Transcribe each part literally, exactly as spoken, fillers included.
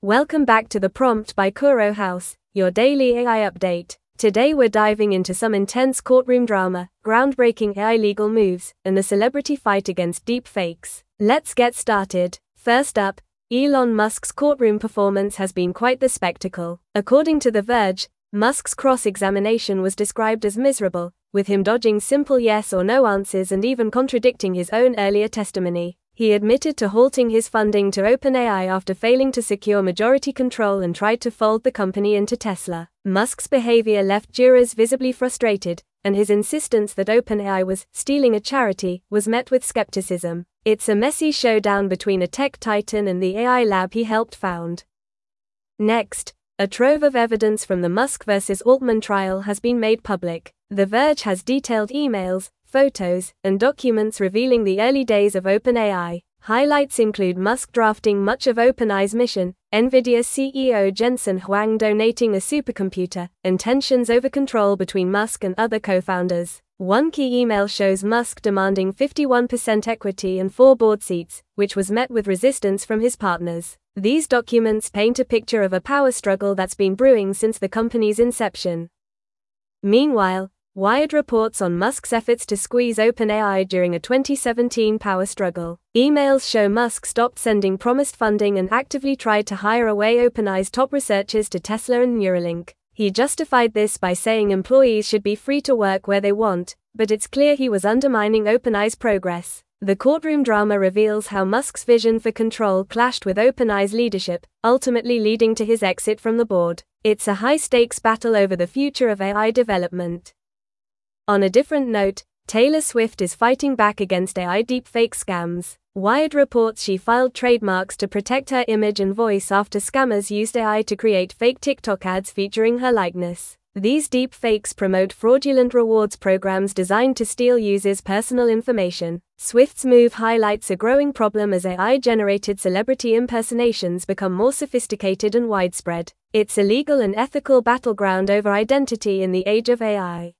Welcome back to The Prompt by Kuro House, your daily A I update. Today we're diving into some intense courtroom drama, groundbreaking A I legal moves, and the celebrity fight against deepfakes. Let's get started. First up, Elon Musk's courtroom performance has been quite the spectacle. According to The Verge, Musk's cross-examination was described as miserable, with him dodging simple yes or no answers and even contradicting his own earlier testimony. He admitted to halting his funding to OpenAI after failing to secure majority control and tried to fold the company into Tesla. Musk's behavior left jurors visibly frustrated, and his insistence that OpenAI was stealing a charity was met with skepticism. It's a messy showdown between a tech titan and the A I lab he helped found. Next, a trove of evidence from the Musk versus Altman trial has been made public. The Verge has detailed emails, photos, and documents revealing the early days of OpenAI. Highlights include Musk drafting much of OpenAI's mission, NVIDIA C E O Jensen Huang donating a supercomputer, and tensions over control between Musk and other co-founders. One key email shows Musk demanding fifty-one percent equity and four board seats, which was met with resistance from his partners. These documents paint a picture of a power struggle that's been brewing since the company's inception. Meanwhile, Wired reports on Musk's efforts to squeeze OpenAI during a twenty seventeen power struggle. Emails show Musk stopped sending promised funding and actively tried to hire away OpenAI's top researchers to Tesla and Neuralink. He justified this by saying employees should be free to work where they want, but it's clear he was undermining OpenAI's progress. The courtroom drama reveals how Musk's vision for control clashed with OpenAI's leadership, ultimately leading to his exit from the board. It's a high-stakes battle over the future of A I development. On a different note, Taylor Swift is fighting back against A I deepfake scams. Wired reports she filed trademarks to protect her image and voice after scammers used A I to create fake TikTok ads featuring her likeness. These deepfakes promote fraudulent rewards programs designed to steal users' personal information. Swift's move highlights a growing problem as A I-generated celebrity impersonations become more sophisticated and widespread. It's a legal and ethical battleground over identity in the age of A I.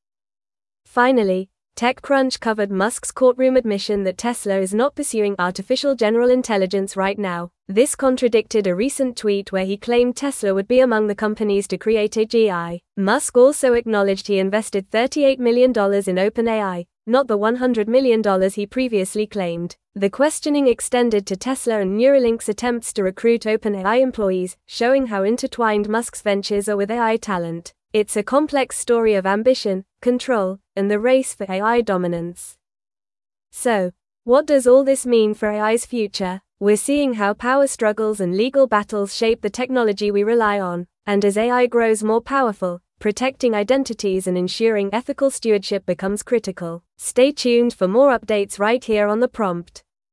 Finally, TechCrunch covered Musk's courtroom admission that Tesla is not pursuing artificial general intelligence right now. This contradicted a recent tweet where he claimed Tesla would be among the companies to create A G I. Musk also acknowledged he invested thirty-eight million dollars in OpenAI, not the one hundred million dollars he previously claimed. The questioning extended to Tesla and Neuralink's attempts to recruit OpenAI employees, showing how intertwined Musk's ventures are with A I talent. It's a complex story of ambition, control, and the race for A I dominance. So, what does all this mean for A I's future? We're seeing how power struggles and legal battles shape the technology we rely on, and as A I grows more powerful, protecting identities and ensuring ethical stewardship becomes critical. Stay tuned for more updates right here on The Prompt.